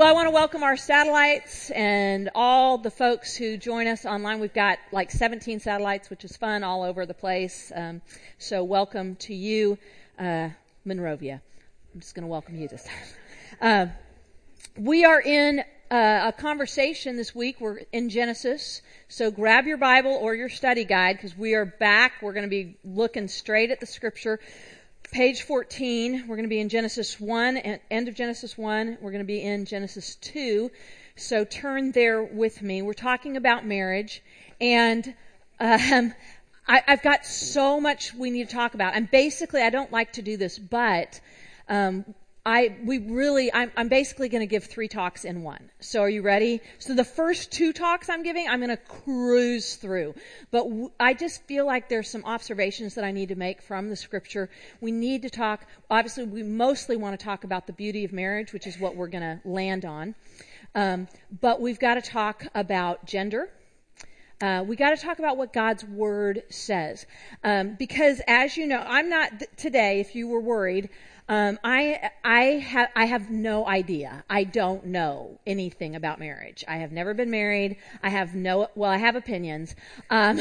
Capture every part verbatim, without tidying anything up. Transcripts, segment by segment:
Well, I want to welcome our satellites and all the folks who join us online. We've got like seventeen satellites, which is fun, all over the place. Um, so welcome to you, uh, Monrovia. I'm just going to welcome you this time. Uh, we are in uh, a conversation this week. We're in Genesis. So grab your Bible or your study guide because we are back. We're going to be looking straight at the scripture. Page fourteen, we're going to be in Genesis one, end of Genesis one. We're going to be in Genesis two. So turn there with me. We're talking about marriage, and um, I, I've got so much we need to talk about. And basically, I don't like to do this, but um, I we really I'm, I'm basically going to give three talks in one. So are you ready? So the first two talks I'm giving, I'm going to cruise through. But w- I just feel like there's some observations that I need to make from the scripture. We need to talk. Obviously, we mostly want to talk about the beauty of marriage, which is what we're going to land on. Um, but we've got to talk about gender. Uh, we got to talk about what God's Word says. Um, because as you know, I'm not th- today, if you were worried, um, I, I have, I have no idea. I don't know anything about marriage. I have never been married. I have no, well, I have opinions. Um,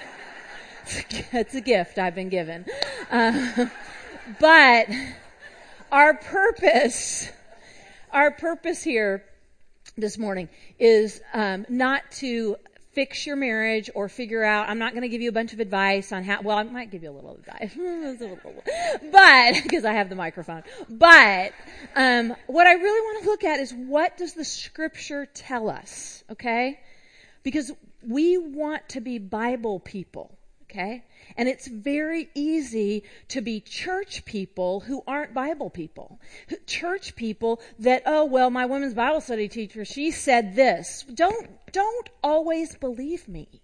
it's a gift I've been given. Uh, but our purpose, our purpose here this morning is, um, not to fix your marriage or figure out, I'm not going to give you a bunch of advice on how, well, I might give you a little advice, but, because I have the microphone. But, um, what I really want to look at is what does the scripture tell us, okay? Because we want to be Bible people, okay? And it's very easy to be church people who aren't Bible people. Church people that, oh, well, my women's Bible study teacher, she said this. Don't, don't always believe me.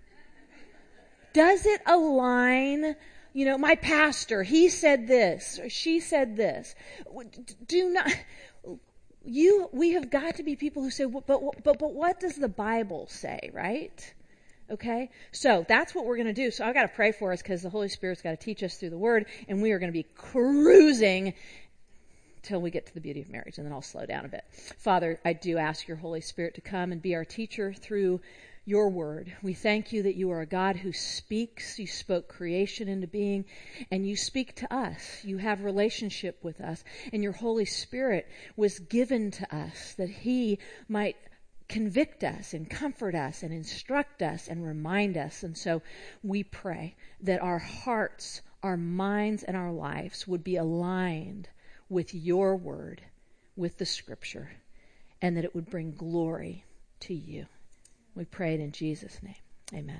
Does it align? You know, my pastor, he said this, or she said this. Do not, you, we have got to be people who say, but, but, but, but what does the Bible say, right? Okay, so that's what we're going to do. So I've got to pray for us because the Holy Spirit's got to teach us through the Word, and we are going to be cruising till we get to the beauty of marriage, and then I'll slow down a bit. Father, I do ask your Holy Spirit to come and be our teacher through your Word. We thank you that you are a God who speaks. You spoke creation into being, and you speak to us. You have relationship with us, and your Holy Spirit was given to us that He might convict us and comfort us and instruct us and remind us. And so we pray that our hearts, our minds, and our lives would be aligned with your word, with the scripture, and that it would bring glory to you. We pray it in Jesus' name. Amen.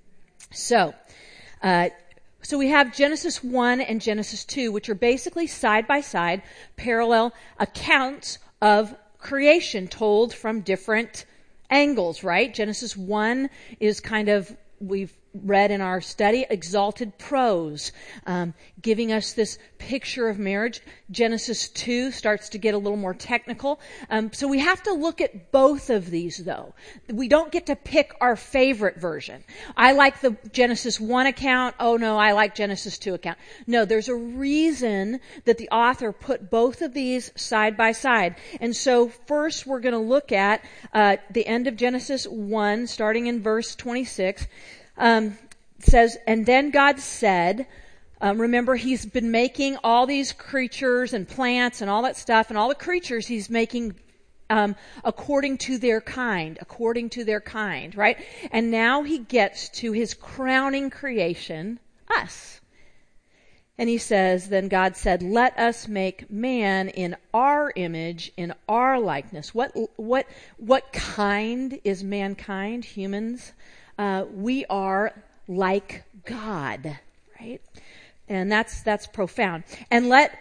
So, uh, so we have Genesis one and Genesis two, which are basically side by side, parallel accounts of creation told from different angles, right? Genesis one is kind of, we've read in our study, exalted prose, um, giving us this picture of marriage. Genesis two starts to get a little more technical. Um, so we have to look at both of these, though. We don't get to pick our favorite version. I like the Genesis one account. Oh, no, I like Genesis two account. No, there's a reason that the author put both of these side by side. And so first we're going to look at uh, the end of Genesis one, starting in verse twenty-six. Um, says, and then God said, um, remember, he's been making all these creatures and plants and all that stuff, and all the creatures he's making um, according to their kind, according to their kind, right? And now he gets to his crowning creation, us. And he says, then God said, let us make man in our image, in our likeness. What, what, what kind is mankind, humans? Uh, we are like God, right? And that's, that's profound. And let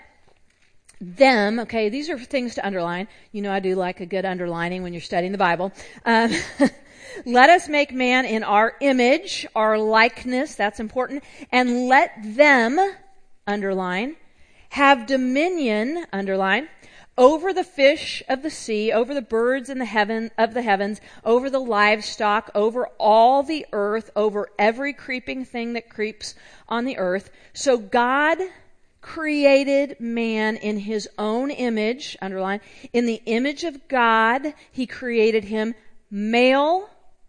them, okay, these are things to underline. You know, I do like a good underlining when you're studying the Bible. Um, let us make man in our image, our likeness, that's important. And let them, underline, have dominion, underline, over the fish of the sea, over the birds in the heaven of the heavens, over the livestock, over all the earth, over every creeping thing that creeps on the earth. So God created man in his own image, underline, in the image of God, he created him, male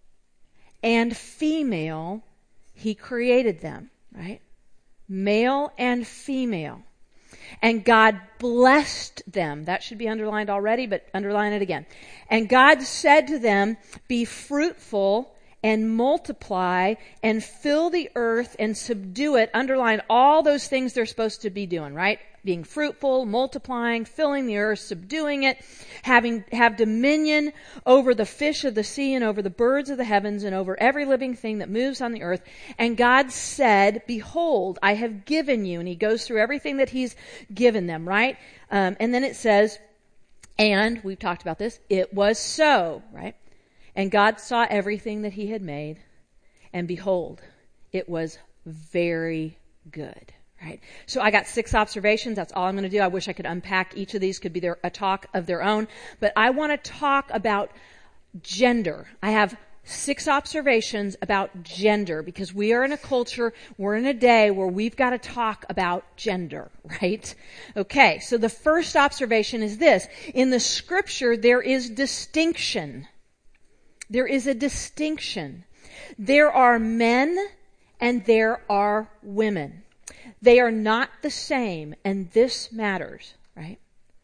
and female, he created them, right? Male and female. And God blessed them. That should be underlined already, but underline it again. And God said to them, be fruitful and multiply and fill the earth and subdue it. Underline all those things they're supposed to be doing, right? Being fruitful, multiplying, filling the earth, subduing it, having, have dominion over the fish of the sea and over the birds of the heavens and over every living thing that moves on the earth. And God said, behold, I have given you. And he goes through everything that he's given them, right? Um, and then it says, and we've talked about this, it was so, right? And God saw everything that he had made, and behold, it was very good. Right? So I got six observations. That's all I'm going to do. I wish I could unpack each of these. Could be their, a talk of their own. But I want to talk about gender. I have six observations about gender because we are in a culture, we're in a day where we've got to talk about gender, right? Okay, so the first observation is this. In the scripture, there is distinction. There is a distinction. There are men and there are women. They are not the same, and this matters, right?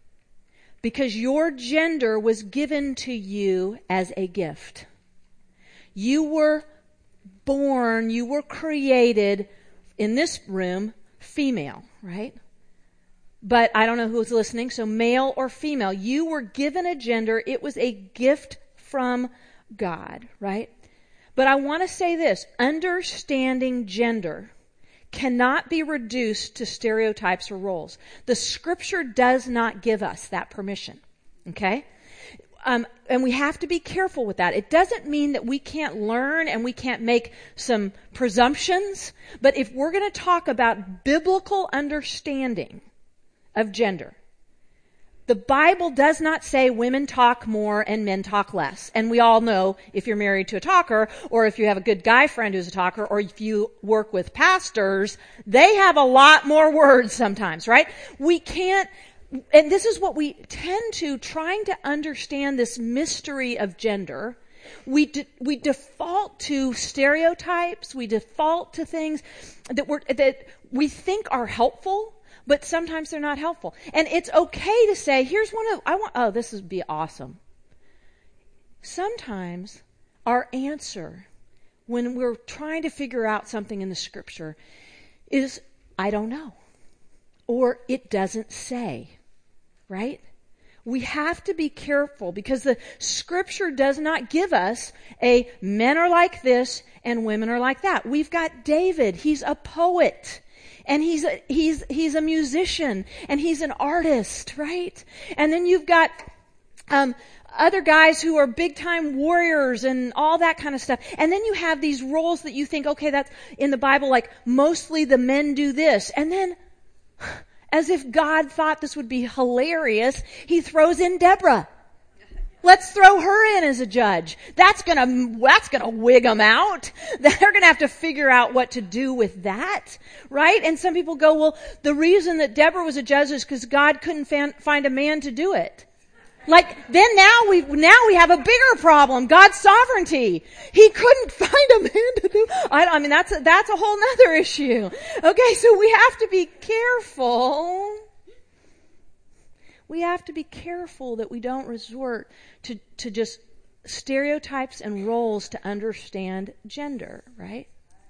Because your gender was given to you as a gift. You were born, you were created in this room, female, right? But I don't know who's listening, so male or female. You were given a gender. It was a gift from God, right? But I want to say this, understanding gender cannot be reduced to stereotypes or roles. The scripture does not give us that permission. Okay? Um, and we have to be careful with that. It doesn't mean that we can't learn and we can't make some presumptions. But if we're going to talk about biblical understanding of gender, the Bible does not say women talk more and men talk less. And we all know if you're married to a talker, or if you have a good guy friend who's a talker, or if you work with pastors, they have a lot more words sometimes, right? We can't, and this is what we tend to, trying to understand this mystery of gender, we de- we default to stereotypes, we default to things that we're, that we think are helpful, but sometimes they're not helpful. And it's okay to say, here's one of, I want, oh, this would be awesome. Sometimes our answer when we're trying to figure out something in the scripture is, I don't know. Or it doesn't say, right? We have to be careful because the scripture does not give us a men are like this and women are like that. We've got David. He's a poet. And he's a, he's he's a musician, and he's an artist, right? And then you've got um, other guys who are big time warriors and all that kind of stuff. And then you have these roles that you think, okay, that's in the Bible, like mostly the men do this. And then, as if God thought this would be hilarious, he throws in Deborah. Let's throw her in as a judge. That's gonna, that's gonna wig them out. They're gonna have to figure out what to do with that, right? And some people go, well, the reason that Deborah was a judge is because God couldn't fan, find a man to do it. Like, then now we, now we have a bigger problem. God's sovereignty. He couldn't find a man to do, I, I mean, that's a, that's a whole nother issue. Okay, so we have to be careful. We have to be careful that we don't resort to, to just stereotypes and roles to understand gender, right?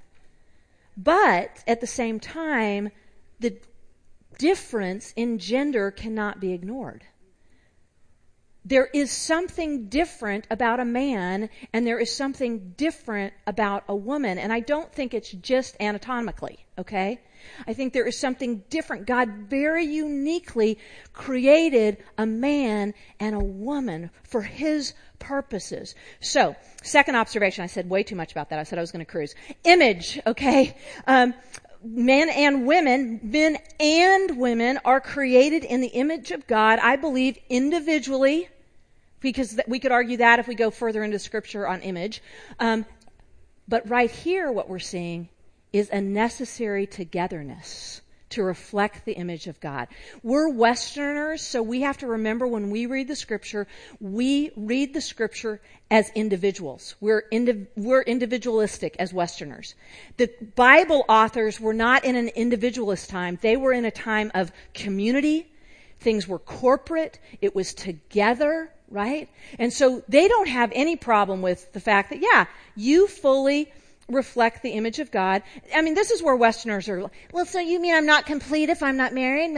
But at the same time, the difference in gender cannot be ignored. There is something different about a man, and there is something different about a woman. And I don't think it's just anatomically, okay? I think there is something different. God very uniquely created a man and a woman for his purposes. So, second observation, I said way too much about that. I said I was going to cruise. Image, okay? Um, men and women, men and women are created in the image of God, I believe, individually, because we could argue that if we go further into scripture on image. Um, but right here, what we're seeing is a necessary togetherness to reflect the image of God. We're Westerners, so we have to remember when we read the scripture, we read the scripture as individuals. We're, indi- we're individualistic as Westerners. The Bible authors were not in an individualist time. They were in a time of community. Things were corporate. It was together, right? And so they don't have any problem with the fact that, yeah, you fully reflect the image of God. I mean, this is where Westerners are, well, so you mean I'm not complete if I'm not married?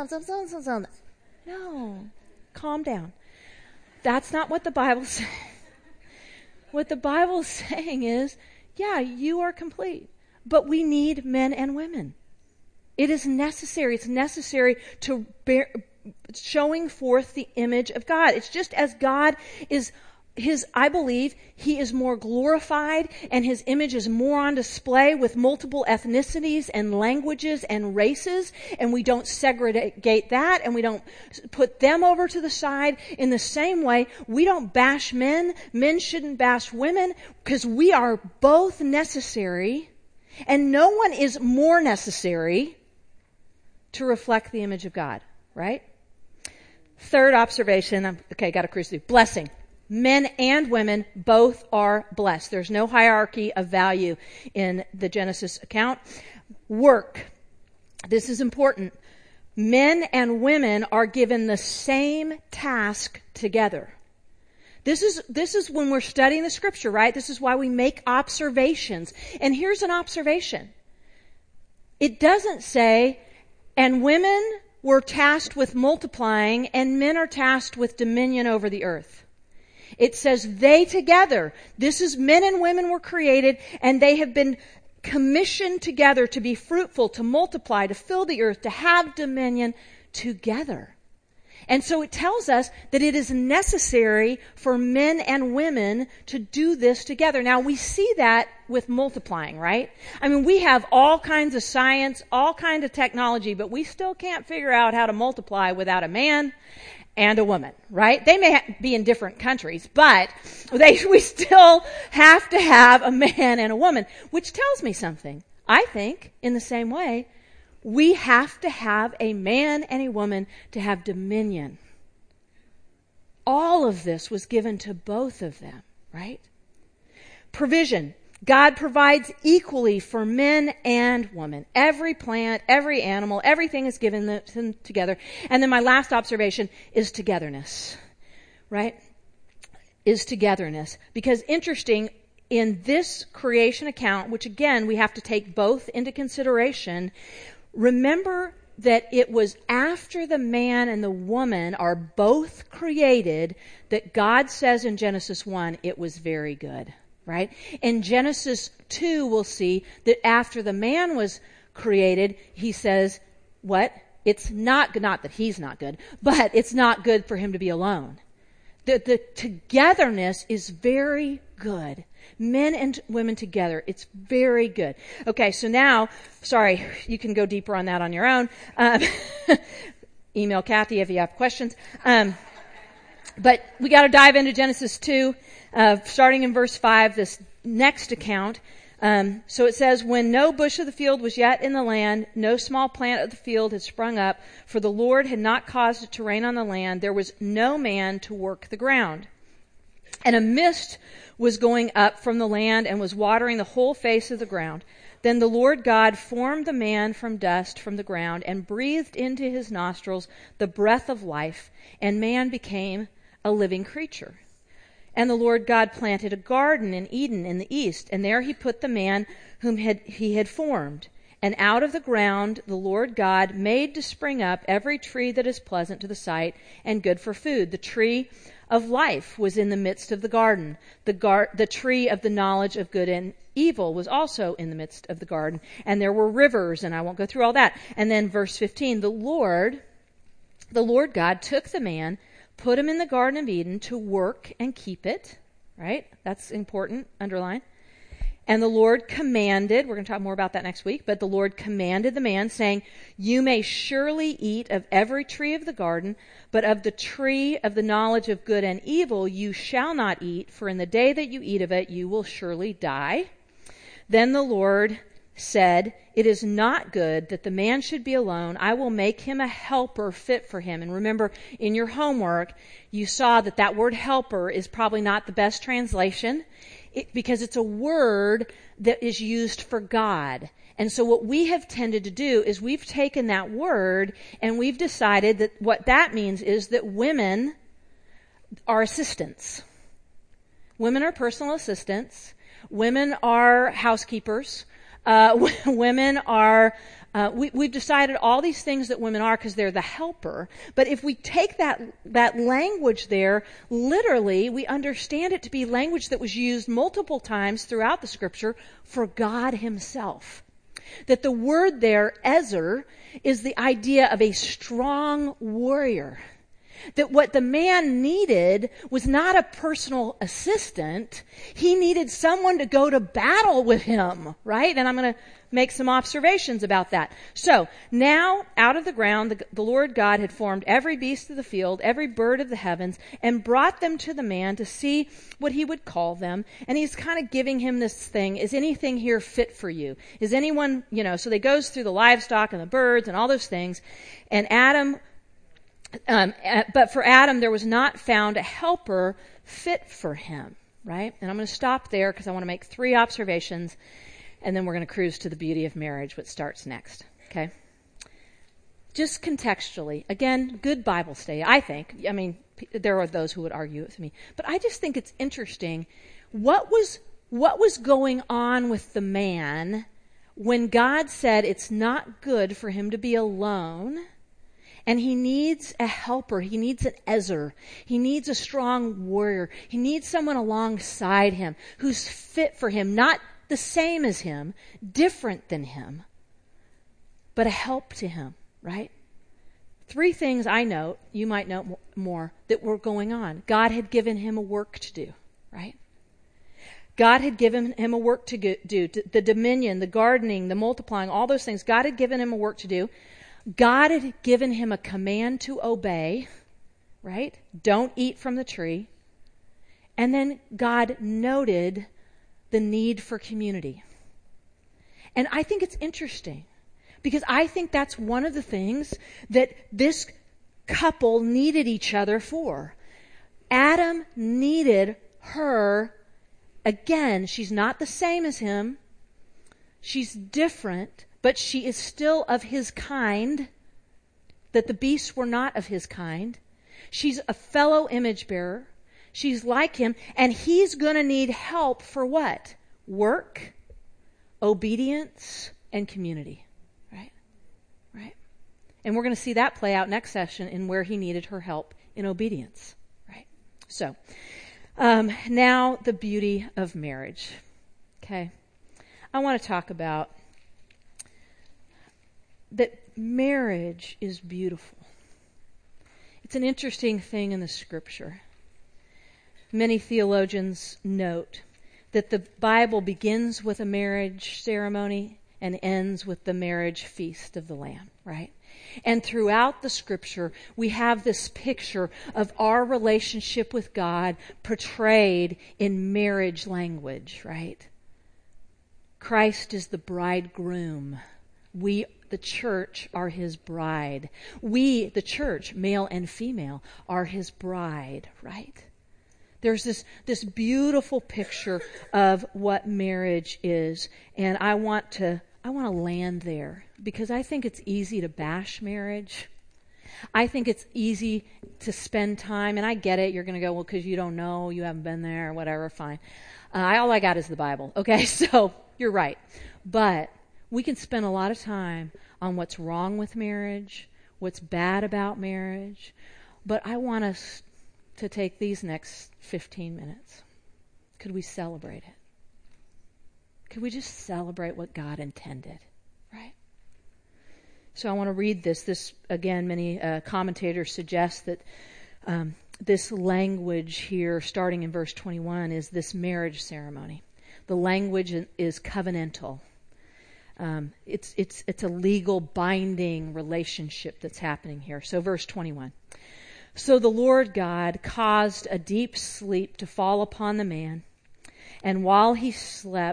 No. Calm down. That's not what the Bible's saying. What the Bible's saying is, yeah, you are complete, but we need men and women. It is necessary. It's necessary to bear, showing forth the image of God. It's just as God is His, I believe, He is more glorified and His image is more on display with multiple ethnicities and languages and races, and we don't segregate that and we don't put them over to the side. In the same way, we don't bash men. Men shouldn't bash women because we are both necessary, and no one is more necessary to reflect the image of God, right? Third observation, I'm, okay, got to cruise through. Blessing. Men and women both are blessed. There's no hierarchy of value in the Genesis account. Work. This is important. Men and women are given the same task together. This is, this is when we're studying the scripture, right? This is why we make observations. And here's an observation. It doesn't say, and women were tasked with multiplying and men are tasked with dominion over the earth. It says they together. This is men and women were created and they have been commissioned together to be fruitful, to multiply, to fill the earth, to have dominion together. And so it tells us that it is necessary for men and women to do this together. Now we see that with multiplying, right? I mean, we have all kinds of science, all kinds of technology, but we still can't figure out how to multiply without a man and a woman, right? They may ha- be in different countries, but they, we still have to have a man and a woman, which tells me something. I think, in the same way, we have to have a man and a woman to have dominion. All of this was given to both of them, right? Provision. God provides equally for men and women. Every plant, every animal, everything is given them together. And then my last observation is togetherness, right? Is togetherness. Because interesting, in this creation account, which again, we have to take both into consideration, remember that it was after the man and the woman are both created that God says in Genesis one, it was very good. Right? In Genesis two, we'll see that after the man was created, he says, what? It's not good, not that he's not good, but it's not good for him to be alone. The, the togetherness is very good. Men and women together, it's very good. Okay, so now, sorry, you can go deeper on that on your own. Um, email Kathy if you have questions. Um, but we got to dive into Genesis two. Uh, starting in verse five, this next account. Um, so it says, when no bush of the field was yet in the land, no small plant of the field had sprung up, for the Lord had not caused it to rain on the land, there was no man to work the ground. And a mist was going up from the land and was watering the whole face of the ground. Then the Lord God formed the man from dust from the ground and breathed into his nostrils the breath of life, and man became a living creature. And the Lord God planted a garden in Eden in the east, and there he put the man whom had, he had formed. And out of the ground the Lord God made to spring up every tree that is pleasant to the sight and good for food. The tree of life was in the midst of the garden. The, gar- the tree of the knowledge of good and evil was also in the midst of the garden. And there were rivers, and I won't go through all that. And then verse fifteen, the Lord, the Lord God took the man, put him in the Garden of Eden to work and keep it, right? That's important, underline. And the Lord commanded, we're going to talk more about that next week, but the Lord commanded the man, saying, you may surely eat of every tree of the garden, but of the tree of the knowledge of good and evil you shall not eat, for in the day that you eat of it you will surely die. Then the Lord said, "It is not good that the man should be alone. I will make him a helper fit for him." And remember, in your homework, you saw that that word helper is probably not the best translation it, because it's a word that is used for God. And so what we have tended to do is we've taken that word and we've decided that what that means is that women are assistants. Women are personal assistants. Women are housekeepers. Uh, women are, uh, we, we've decided all these things that women are because they're the helper. But if we take that, that language there, literally, we understand it to be language that was used multiple times throughout the scripture for God himself. That the word there, ezer, is the idea of a strong warrior. That what the man needed was not a personal assistant. He needed someone to go to battle with him, right? And I'm going to make some observations about that. So, now, out of the ground, the, the Lord God had formed every beast of the field, every bird of the heavens, and brought them to the man to see what he would call them. And he's kind of giving him this thing, is anything here fit for you? Is anyone, you know, so they goes through the livestock and the birds and all those things. And Adam... Um, but for Adam, there was not found a helper fit for him, right? And I'm going to stop there because I want to make three observations, and then we're going to cruise to the beauty of marriage, which starts next, okay? Just contextually, again, good Bible study, I think. I mean, there are those who would argue with me. But I just think it's interesting. What was, what was going on with the man when God said it's not good for him to be alone? And he needs a helper. He needs an ezer. He needs a strong warrior. He needs someone alongside him who's fit for him, not the same as him, different than him, but a help to him, right? Three things I note, you might note more, that were going on. God had given him a work to do, right? God had given him a work to do. The dominion, the gardening, the multiplying, all those things. God had given him a work to do. God had given him a command to obey, right? Don't eat from the tree. And then God noted the need for community. And I think it's interesting because I think that's one of the things that this couple needed each other for. Adam needed her. Again, she's not the same as him. She's different. But she is still of his kind, that the beasts were not of his kind. She's a fellow image bearer. She's like him, and he's going to need help for what? Work, obedience, and community, right? Right? And we're going to see that play out next session in where he needed her help in obedience, right? So, um, now the beauty of marriage, okay? I want to talk about that marriage is beautiful. It's an interesting thing in the scripture. Many theologians note that the Bible begins with a marriage ceremony and ends with the marriage feast of the Lamb, right? And throughout the scripture, we have this picture of our relationship with God portrayed in marriage language, right? Christ is the bridegroom. We, the church, are his bride. We, the church, male and female, are his bride, right? There's this, this beautiful picture of what marriage is. And I want to, I want to land there because I think it's easy to bash marriage. I think it's easy to spend time, and I get it. You're going to go, well, because you don't know, you haven't been there, or whatever, fine. Uh, all I got is the Bible. Okay, so you're right. But we can spend a lot of time on what's wrong with marriage, what's bad about marriage. But I want us to take these next fifteen minutes. Could we celebrate it? Could we just celebrate what God intended, right? So I want to read this. This, again, many uh, commentators suggest that um, this language here, starting in verse twenty-one, is this marriage ceremony. The language is covenantal. Um, it's it's it's a legal binding relationship that's happening here. So verse twenty-one. So the Lord God caused a deep sleep to fall upon the man, and while he slept,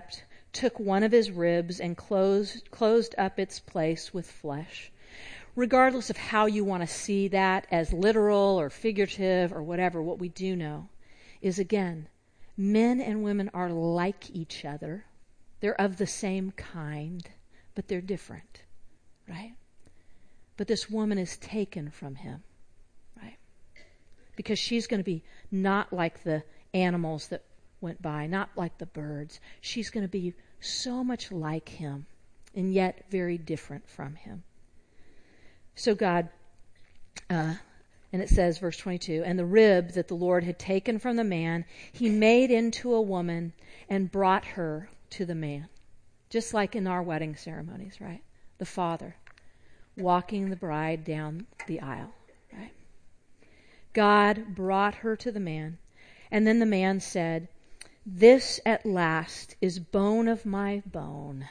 took one of his ribs and closed, closed up its place with flesh. Regardless of how you want to see that as literal or figurative or whatever, what we do know is, again, men and women are like each other. They're of the same kind, but they're different, right? But this woman is taken from him, right? Because she's going to be not like the animals that went by, not like the birds. She's going to be so much like him, and yet very different from him. So God, uh, and it says, verse twenty-two, and the rib that the Lord had taken from the man, he made into a woman and brought her to the man. Just like in our wedding ceremonies, right? The father walking the bride down the aisle, right? God brought her to the man, and then the man said, this at last is bone of my bone,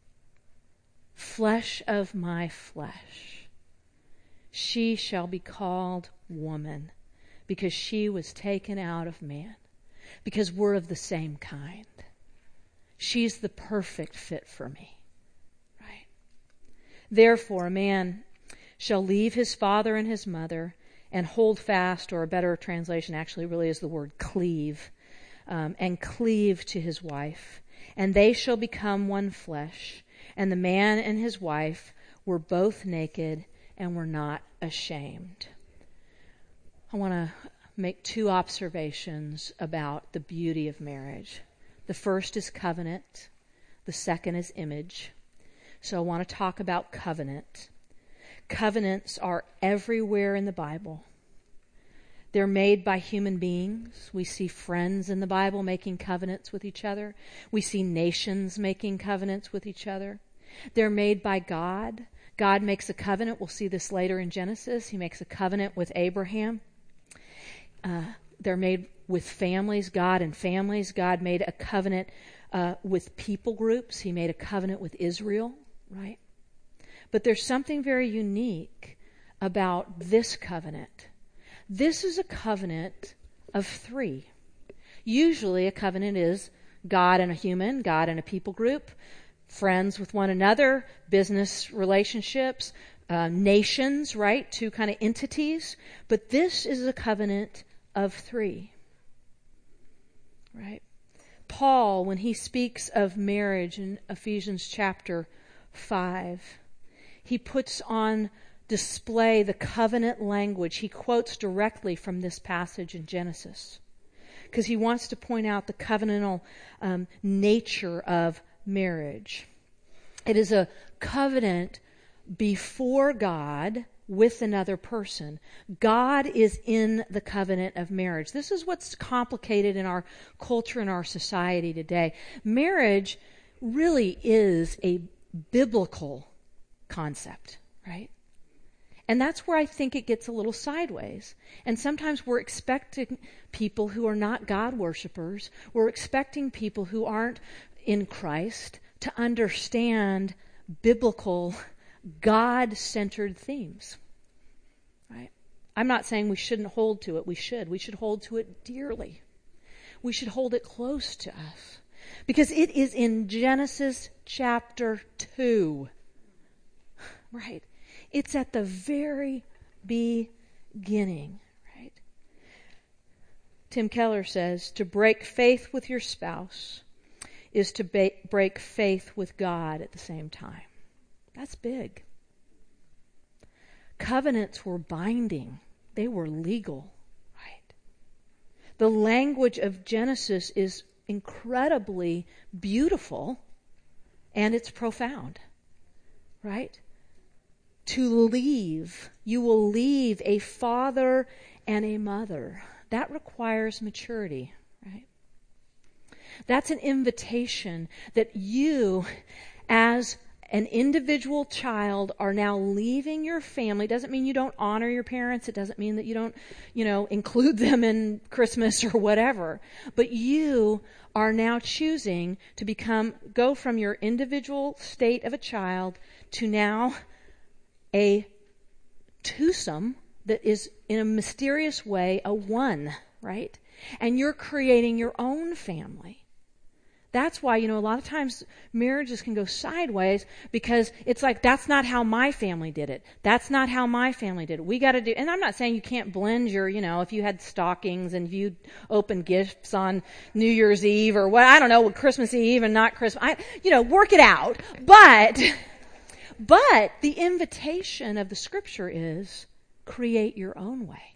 flesh of my flesh. She shall be called woman, because she was taken out of man, because we're of the same kind. She's the perfect fit for me, right? Therefore, a man shall leave his father and his mother and hold fast, or a better translation actually really is the word cleave, um, and cleave to his wife, and they shall become one flesh. And the man and his wife were both naked and were not ashamed. I want to make two observations about the beauty of marriage. The first is covenant. The second is image. So I want to talk about covenant. Covenants are everywhere in the Bible. They're made by human beings. We see friends in the Bible making covenants with each other. We see nations making covenants with each other. They're made by God. God makes a covenant. We'll see this later in Genesis. He makes a covenant with Abraham. Uh, they're made with families, God and families. God made a covenant uh, with people groups. He made a covenant with Israel, right? But there's something very unique about this covenant. This is a covenant of three. Usually a covenant is God and a human, God and a people group, friends with one another, business relationships, uh, nations, right? Two kind of entities. But this is a covenant of three, right? Paul, when he speaks of marriage in Ephesians chapter five, he puts on display the covenant language. He quotes directly from this passage in Genesis because he wants to point out the covenantal um, nature of marriage. It is a covenant before God with another person. God is in the covenant of marriage. This is what's complicated in our culture and our society today. Marriage really is a biblical concept, right? And that's where I think it gets a little sideways. And sometimes we're expecting people who are not God worshipers, we're expecting people who aren't in Christ to understand biblical, God-centered themes, right? I'm not saying we shouldn't hold to it. We should. We should hold to it dearly. We should hold it close to us because it is in Genesis chapter two, right? It's at the very beginning, right? Tim Keller says, to break faith with your spouse is to ba- break faith with God at the same time. That's big. Covenants were binding. They were legal, right? The language of Genesis is incredibly beautiful and it's profound, right? To leave, you will leave a father and a mother. That requires maturity, right? That's an invitation that you, as an individual child, are now leaving your family. It doesn't mean you don't honor your parents. It doesn't mean that you don't, you know, include them in Christmas or whatever. But you are now choosing to become, go from your individual state of a child to now a twosome that is in a mysterious way a one, right? And you're creating your own family. That's why, you know, a lot of times marriages can go sideways because it's like, that's not how my family did it. That's not how my family did it. We got to do, and I'm not saying you can't blend your, you know, if you had stockings and you opened gifts on New Year's Eve or what, I don't know, Christmas Eve and not Christmas, I, you know, work it out. But, but the invitation of the scripture is create your own way.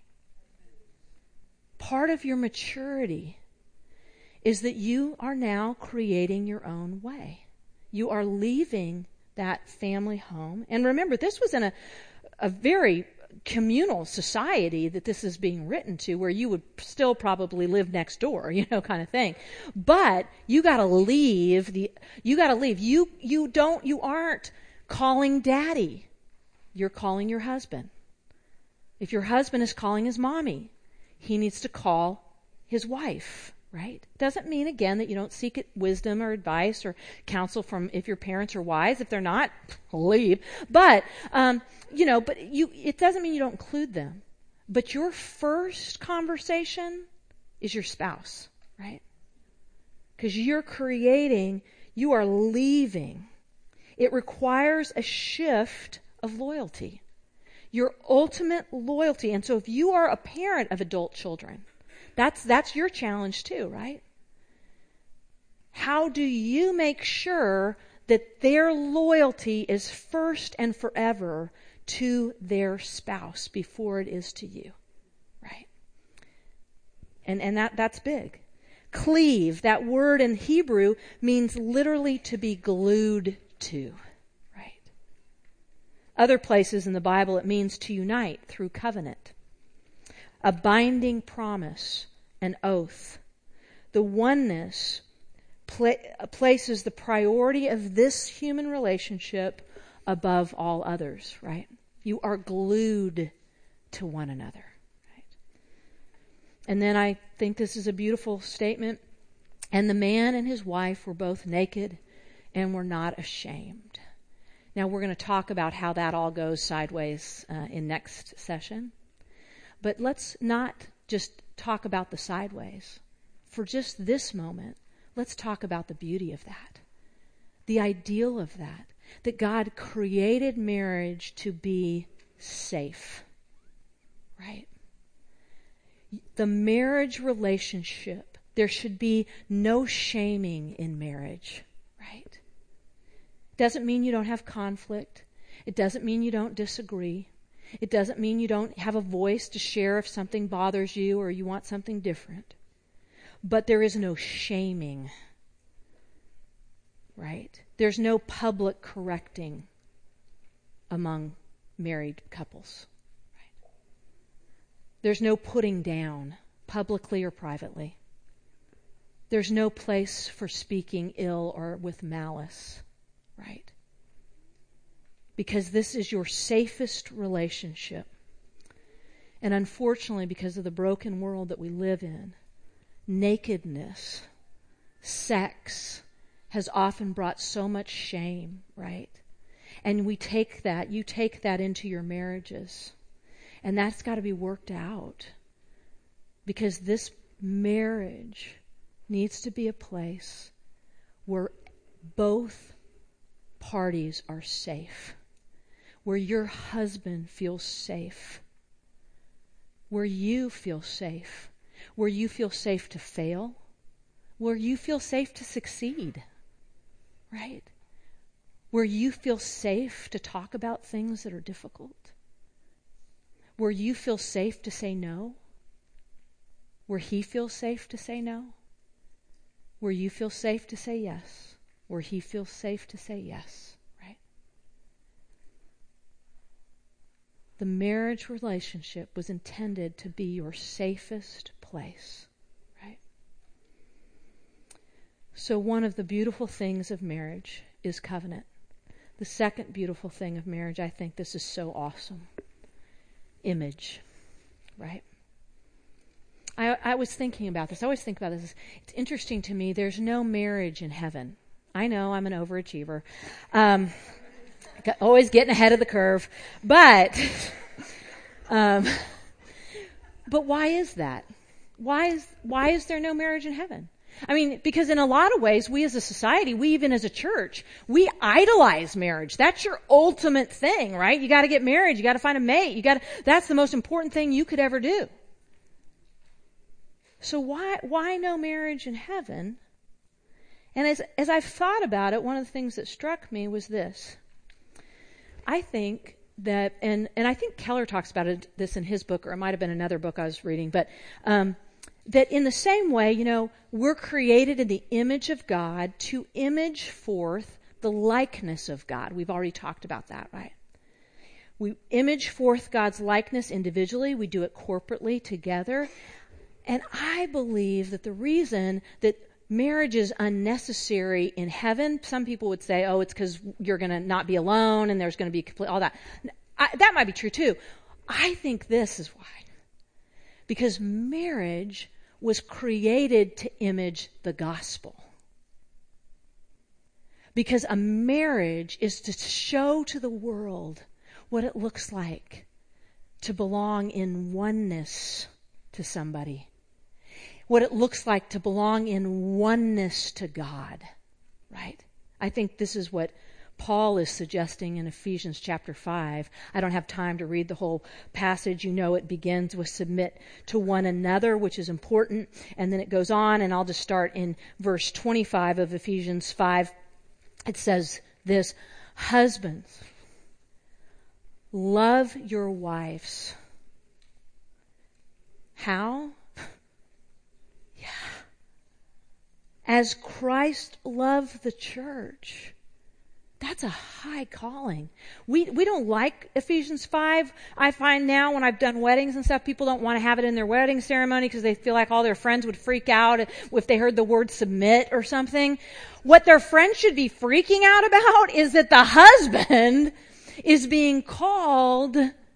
Part of your maturity is that you are now creating your own way. You are leaving that family home. And remember, this was in a, a very communal society that this is being written to, where you would still probably live next door, you know, kind of thing. But you gotta leave the, you gotta leave. You, you don't, you aren't calling daddy. You're calling your husband. If your husband is calling his mommy, he needs to call his wife. Right? Doesn't mean, again, that you don't seek wisdom or advice or counsel from, if your parents are wise. If they're not, leave. But, um, you know, but you, it doesn't mean you don't include them. But your first conversation is your spouse, right? Because you're creating, you are leaving. It requires a shift of loyalty. Your ultimate loyalty. And so if you are a parent of adult children, That's that's your challenge too, right? How do you make sure that their loyalty is first and forever to their spouse before it is to you, right? And and that that's big. Cleave, that word in Hebrew means literally to be glued to, right? Other places in the Bible it means to unite through covenant. A binding promise, an oath. The oneness pla- places the priority of this human relationship above all others, right? You are glued to one another, right? And then I think this is a beautiful statement. And the man and his wife were both naked and were not ashamed. Now we're going to talk about how that all goes sideways uh, in next session. But let's not just talk about the sideways. For just this moment, let's talk about the beauty of that. The ideal of that. That God created marriage to be safe. Right? The marriage relationship, there should be no shaming in marriage. Right? Doesn't mean you don't have conflict. It doesn't mean you don't disagree. It doesn't mean you don't have a voice to share if something bothers you or you want something different. But there is no shaming, right? There's no public correcting among married couples. Right? There's no putting down, publicly or privately. There's no place for speaking ill or with malice, right? Because this is your safest relationship. And unfortunately, because of the broken world that we live in, nakedness, sex has often brought so much shame, right? And we take that, you take that into your marriages. And that's got to be worked out. Because this marriage needs to be a place where both parties are safe. Where your husband feels safe. Where you feel safe. Where you feel safe to fail. Where you feel safe to succeed. Right? Where you feel safe to talk about things that are difficult. Where you feel safe to say no. Where he feels safe to say no. Where you feel safe to say yes. Where he feels safe to say yes. The marriage relationship was intended to be your safest place, right? So one of the beautiful things of marriage is covenant. The second beautiful thing of marriage, I think this is so awesome, image, right? I, I was thinking about this. I always think about this. It's interesting to me. There's no marriage in heaven. I know I'm an overachiever. Um, always getting ahead of the curve. But, um, but why is that? Why is, why is there no marriage in heaven? I mean, because in a lot of ways, we as a society, we even as a church, we idolize marriage. That's your ultimate thing, right? You got to get married. You got to find a mate. You got to, that's the most important thing you could ever do. So why, why no marriage in heaven? And as, as I've thought about it, one of the things that struck me was this. I think that, and, and I think Keller talks about it, this in his book, or it might have been another book I was reading, but, um, that in the same way, you know, we're created in the image of God to image forth the likeness of God. We've already talked about that, right? We image forth God's likeness individually. We do it corporately together. And I believe that the reason that marriage is unnecessary in heaven, some people would say, oh, it's because you're going to not be alone and there's going to be complete, all that. I, that might be true too. I think this is why. Because marriage was created to image the gospel. Because a marriage is to show to the world what it looks like to belong in oneness to somebody. What it looks like to belong in oneness to God, right? I think this is what Paul is suggesting in Ephesians chapter five. I don't have time to read the whole passage. You know it begins with submit to one another, which is important. And then it goes on, and I'll just start in verse twenty-five of Ephesians five. It says this, husbands, love your wives. How? Yeah. As Christ loved the church. That's a high calling. We we don't like Ephesians five. I find now when I've done weddings and stuff, people don't want to have it in their wedding ceremony because they feel like all their friends would freak out if they heard the word submit or something. What their friends should be freaking out about is that the husband is being called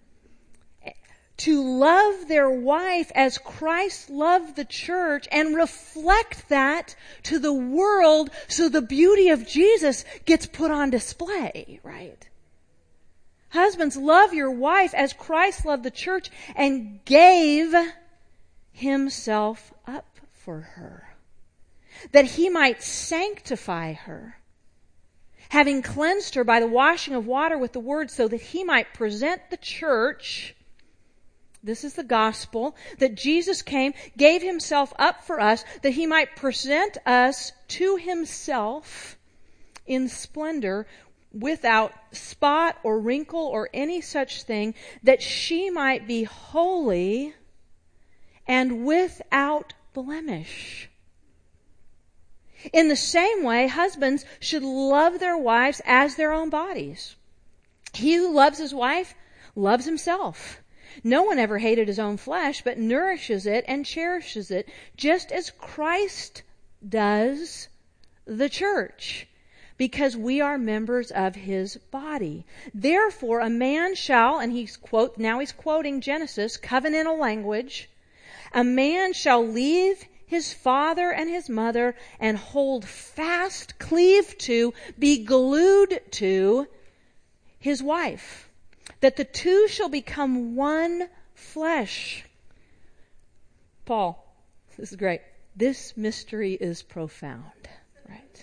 to love their wife as Christ loved the church and reflect that to the world so the beauty of Jesus gets put on display, right? Husbands, love your wife as Christ loved the church and gave himself up for her, that he might sanctify her, having cleansed her by the washing of water with the word, so that he might present the church. This is the gospel, that Jesus came, gave himself up for us, that he might present us to himself in splendor, without spot or wrinkle or any such thing, that she might be holy and without blemish. In the same way, husbands should love their wives as their own bodies. He who loves his wife loves himself. No one ever hated his own flesh, but nourishes it and cherishes it, just as Christ does the church, because we are members of his body. Therefore, a man shall, and he's quote, now he's quoting Genesis, covenantal language, a man shall leave his father and his mother and hold fast, cleave to, be glued to his wife, that the two shall become one flesh. Paul, this is great. This mystery is profound, right?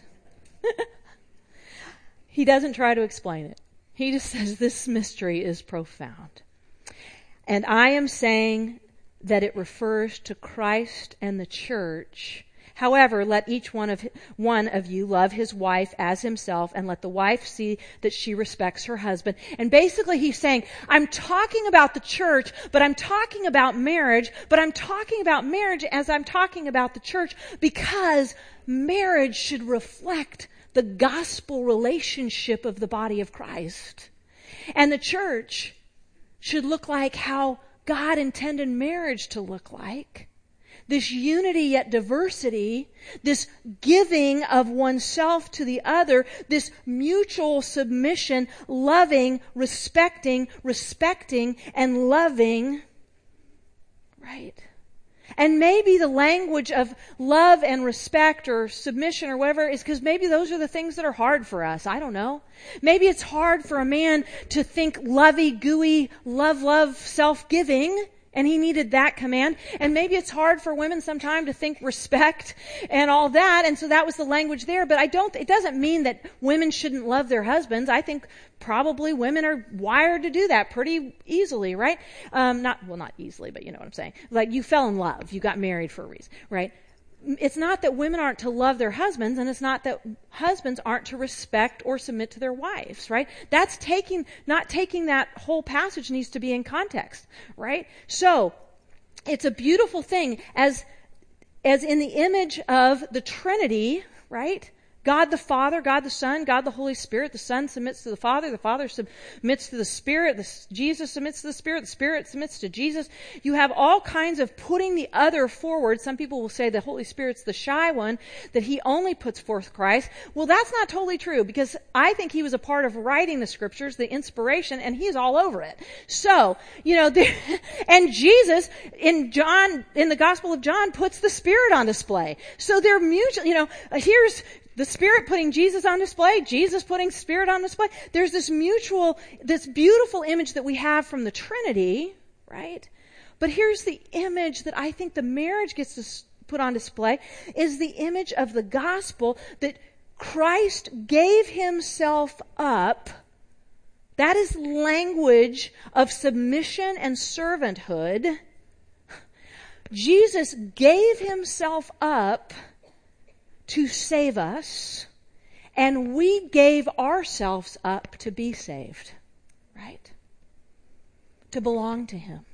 He doesn't try to explain it. He just says this mystery is profound. And I am saying that it refers to Christ and the church. However, let each one of one of you love his wife as himself, and let the wife see that she respects her husband. And basically he's saying, I'm talking about the church, but I'm talking about marriage, but I'm talking about marriage as I'm talking about the church, because marriage should reflect the gospel relationship of the body of Christ. And the church should look like how God intended marriage to look like. This unity yet diversity, this giving of oneself to the other, this mutual submission, loving, respecting, respecting, and loving, right? And maybe the language of love and respect or submission or whatever is because maybe those are the things that are hard for us. I don't know. Maybe it's hard for a man to think lovey, gooey, love, love, self-giving. And he needed that command. And maybe it's hard for women sometimes to think respect and all that. And so that was the language there. But I don't, it doesn't mean that women shouldn't love their husbands. I think probably women are wired to do that pretty easily, right? Um, not, well, not easily, but you know what I'm saying. Like you fell in love. You got married for a reason, right? It's not that women aren't to love their husbands, and it's not that husbands aren't to respect or submit to their wives, right? That's taking, not taking that whole passage needs to be in context, right? So, it's a beautiful thing as, as in the image of the Trinity, right? God the Father, God the Son, God the Holy Spirit. The Son submits to the Father. The Father submits to the Spirit. The, Jesus submits to the Spirit. The Spirit submits to Jesus. You have all kinds of putting the other forward. Some people will say the Holy Spirit's the shy one, that he only puts forth Christ. Well, that's not totally true, because I think he was a part of writing the Scriptures, the inspiration, and he's all over it. So, you know, there, and Jesus in John, in the Gospel of John, puts the Spirit on display. So they're mutual, you know, here's the Spirit putting Jesus on display, Jesus putting Spirit on display. There's this mutual, this beautiful image that we have from the Trinity, right? But here's the image that I think the marriage gets to put on display, is the image of the gospel that Christ gave himself up. That is language of submission and servanthood. Jesus gave himself up to save us, and we gave ourselves up to be saved, right? To belong to him.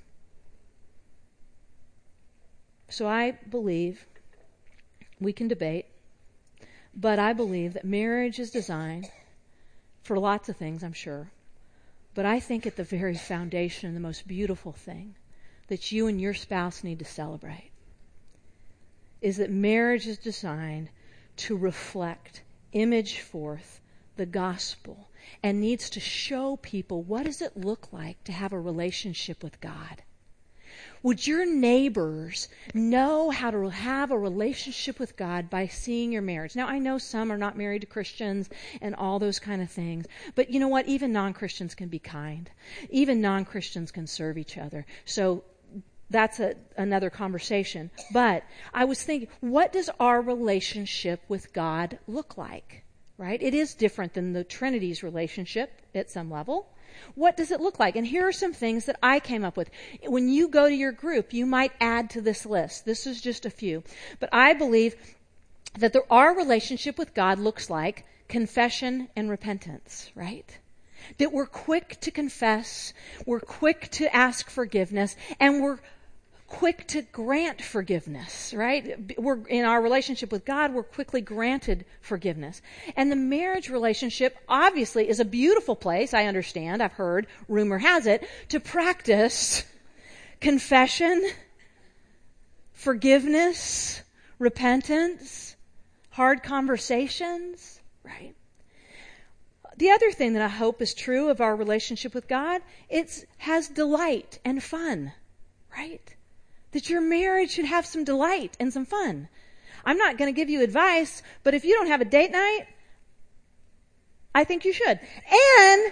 So I believe, we can debate, but I believe that marriage is designed for lots of things, I'm sure. But I think at the very foundation, the most beautiful thing that you and your spouse need to celebrate is that marriage is designed to reflect, image forth the gospel, and needs to show people, what does it look like to have a relationship with God? Would your neighbors know how to have a relationship with God by seeing your marriage? Now, I know some are not married to Christians and all those kind of things, but you know what? Even non-Christians can be kind. Even non-Christians can serve each other. So that's a, another conversation. But I was thinking, what does our relationship with God look like? Right? It is different than the Trinity's relationship at some level. What does it look like? And here are some things that I came up with. When you go to your group, you might add to this list. This is just a few. But I believe that the, our relationship with God looks like confession and repentance, right? That we're quick to confess, we're quick to ask forgiveness, and we're quick to grant forgiveness, right? We're in our relationship with God, we're quickly granted forgiveness. And the marriage relationship obviously is a beautiful place, I understand, I've heard, rumor has it, to practice confession, forgiveness, repentance, hard conversations, right? The other thing that I hope is true of our relationship with God, it has delight and fun, right? That your marriage should have some delight and some fun. I'm not going to give you advice, but if you don't have a date night, I think you should. And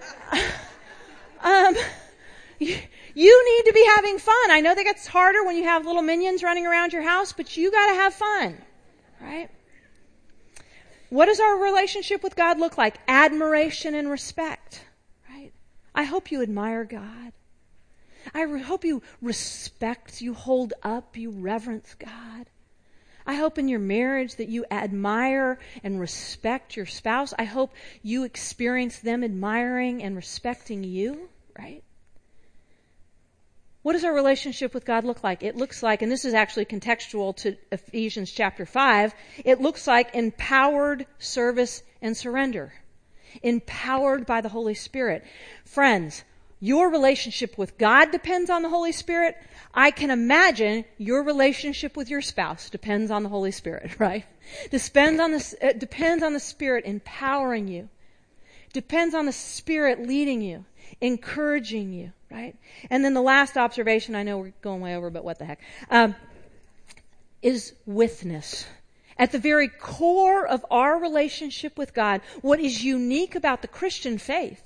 um, you, you need to be having fun. I know that gets harder when you have little minions running around your house, but you got to have fun, right? What does our relationship with God look like? Admiration and respect, right? I hope you admire God. I re- hope you respect, you hold up, you reverence God. I hope in your marriage that you admire and respect your spouse. I hope you experience them admiring and respecting you, right? What does our relationship with God look like? It looks like, and this is actually contextual to Ephesians chapter five, it looks like empowered service and surrender. Empowered by the Holy Spirit. Friends, your relationship with God depends on the Holy Spirit. I can imagine your relationship with your spouse depends on the Holy Spirit, right? Depends on the, it depends on the Spirit empowering you. Depends on the Spirit leading you, encouraging you, right? And then the last observation, I know we're going way over, but what the heck, um, is witness. At the very core of our relationship with God, what is unique about the Christian faith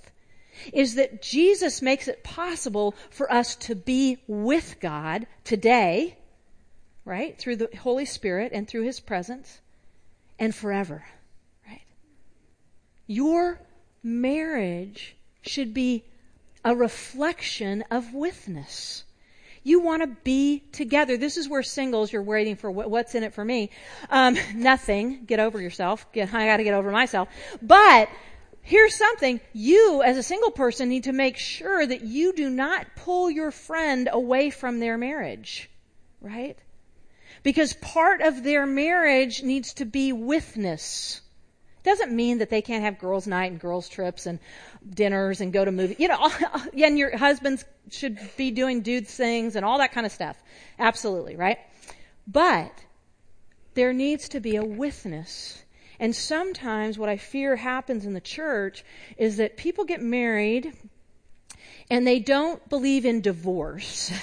is that Jesus makes it possible for us to be with God today, right? Through the Holy Spirit and through His presence, and forever, right? Your marriage should be a reflection of witness. You want to be together. This is where singles, you're waiting for what, what's in it for me. Um, nothing. Get over yourself. Get, I got to get over myself. But here's something. You, as a single person, need to make sure that you do not pull your friend away from their marriage, right? Because part of their marriage needs to be witness. Doesn't mean that they can't have girls' night and girls' trips and dinners and go to movies. You know, and your husbands should be doing dude things and all that kind of stuff. Absolutely, right? But there needs to be a witness. And sometimes what I fear happens in the church is that people get married and they don't believe in divorce.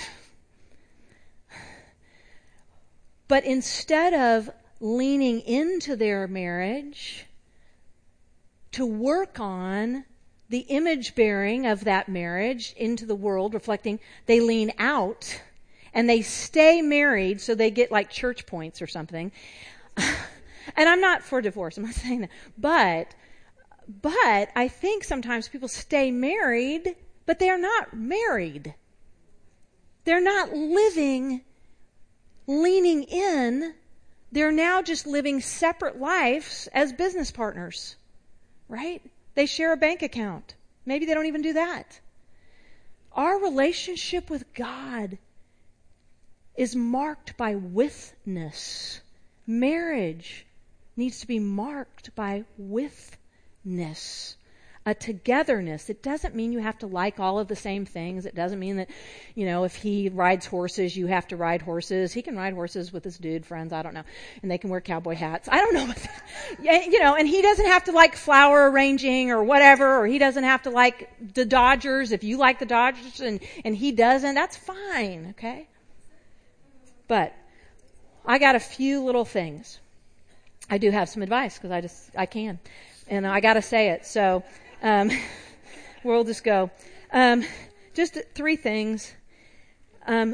But instead of leaning into their marriage to work on the image bearing of that marriage into the world, reflecting, they lean out and they stay married so they get like church points or something. And I'm not for divorce, I'm not saying that. But, but I think sometimes people stay married, but they are not married. They're not living, leaning in. They're now just living separate lives as business partners. Right? They share a bank account. Maybe they don't even do that. Our relationship with God is marked by witness. Marriage needs to be marked by witness. A togetherness. It doesn't mean you have to like all of the same things. It doesn't mean that, you know, if he rides horses, you have to ride horses. He can ride horses with his dude friends. I don't know. And they can wear cowboy hats. I don't know. You know, and he doesn't have to like flower arranging or whatever, or he doesn't have to like the Dodgers if you like the Dodgers and, and he doesn't. That's fine, okay? But I got a few little things. I do have some advice because I just, I can. And I got to say it. So, Um, we'll just go. Um, just three things. Um,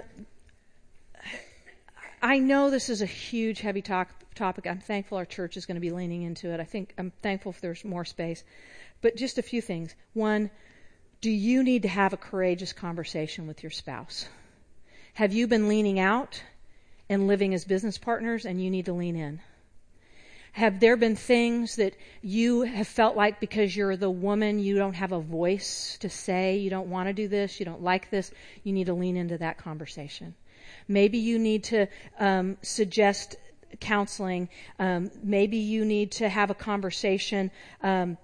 I know this is a huge, heavy talk, topic. I'm thankful our church is going to be leaning into it. I think I'm thankful if there's more space. But just a few things. One, do you need to have a courageous conversation with your spouse? Have you been leaning out and living as business partners and you need to lean in? Have there been things that you have felt like because you're the woman, you don't have a voice to say, you don't want to do this, you don't like this, you need to lean into that conversation. Maybe you need to um, suggest counseling. Um, maybe you need to have a conversation um,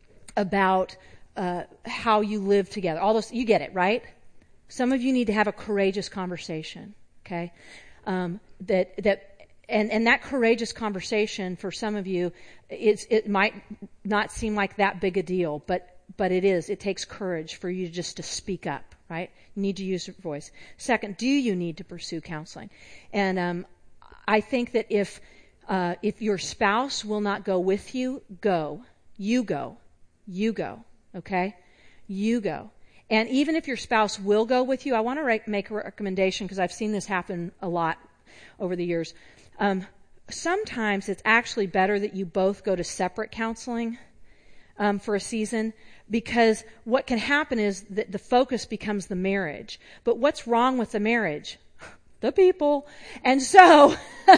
about uh, how you live together. All those, you get it, right? Some of you need to have a courageous conversation, okay? Um, that that. And, and that courageous conversation for some of you, it's, it might not seem like that big a deal, but, but it is. It takes courage for you just to speak up, right? You need to use your voice. Second, do you need to pursue counseling? And um, I think that if uh, if your spouse will not go with you, go. You go. You go. Okay? You go. And even if your spouse will go with you, I want to re- make a recommendation because I've seen this happen a lot over the years. Um, sometimes it's actually better that you both go to separate counseling um, for a season because what can happen is that the focus becomes the marriage. But what's wrong with the marriage? The people. And so,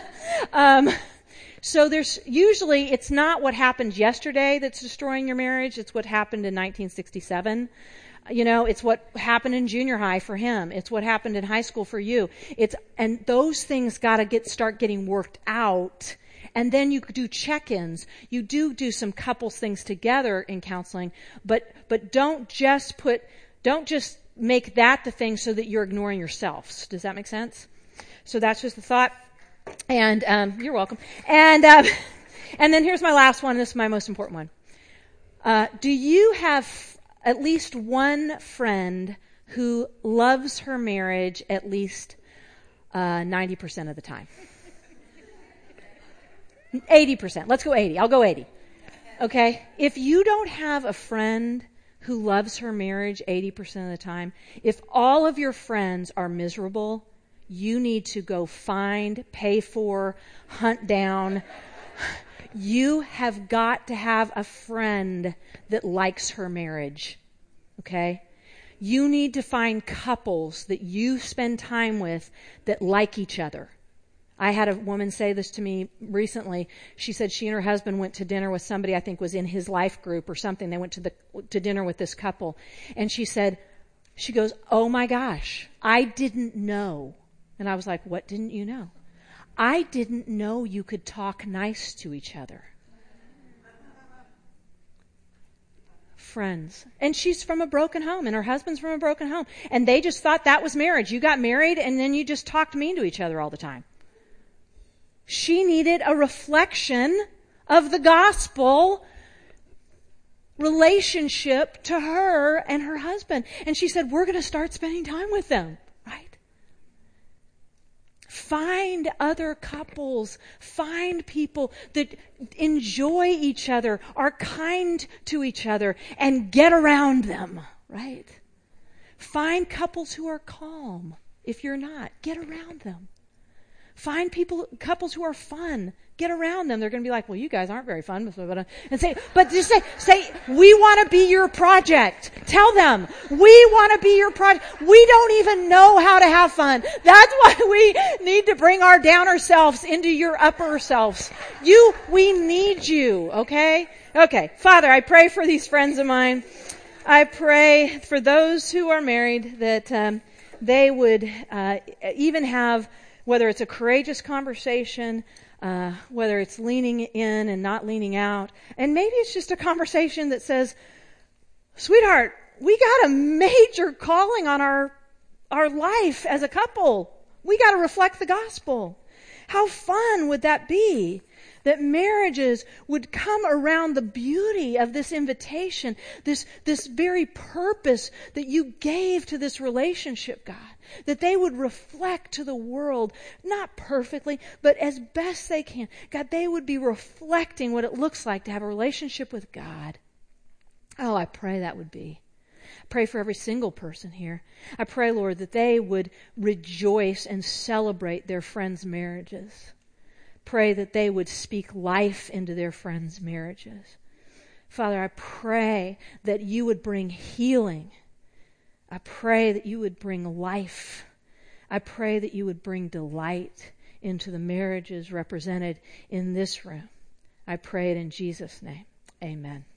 um, so there's usually, it's not what happened yesterday that's destroying your marriage. It's what happened in nineteen sixty-seven. You know, it's what happened in junior high for him. It's what happened in high school for you. It's, and those things gotta get, start getting worked out. And then you do check-ins. You do do some couples things together in counseling, but, but don't just put, don't just make that the thing so that you're ignoring yourselves. Does that make sense? So that's just a thought. And, um, you're welcome. And, um, and then here's my last one. This is my most important one. Uh, do you have at least one friend who loves her marriage at least uh, ninety percent of the time? eighty percent. Let's go eighty. I'll go eighty. Okay? If you don't have a friend who loves her marriage eighty percent of the time, if all of your friends are miserable, you need to go find, pay for, hunt down. You have got to have a friend that likes her marriage. Okay? You need to find couples that you spend time with that like each other. I had a woman say this to me recently. She said she and her husband went to dinner with somebody I think was in his life group or something. They went to the to dinner with this couple. And she said, she goes, "Oh my gosh, I didn't know." And I was like, "What didn't you know?" "I didn't know you could talk nice to each other." Friends. And she's from a broken home, and her husband's from a broken home. And they just thought that was marriage. You got married, and then you just talked mean to each other all the time. She needed a reflection of the gospel relationship to her and her husband. And she said, we're going to start spending time with them, right? Find other couples. Find people that enjoy each other, are kind to each other, and get around them, right? Find couples who are calm. If you're not, get around them. Find people, couples who are fun. Get around them. They're going to be like, well, you guys aren't very fun. And say, but just say, say, we want to be your project. Tell them, we want to be your project. We don't even know how to have fun. That's why we need to bring our downer selves into your upper selves. You, we need you, okay? Okay. Father, I pray for these friends of mine. I pray for those who are married that um, they would uh, even have, whether it's a courageous conversation, uh, whether it's leaning in and not leaning out, and maybe it's just a conversation that says, sweetheart, we got a major calling on our our life as a couple. We got to reflect the gospel. How fun would that be? That marriages would come around the beauty of this invitation, this, this very purpose that you gave to this relationship, God. That they would reflect to the world, not perfectly, but as best they can. God, they would be reflecting what it looks like to have a relationship with God. Oh, I pray that would be. I pray for every single person here. I pray, Lord, that they would rejoice and celebrate their friends' marriages. Pray that they would speak life into their friends' marriages. Father, I pray that you would bring healing. I pray that you would bring life. I pray that you would bring delight into the marriages represented in this room. I pray it in Jesus' name. Amen.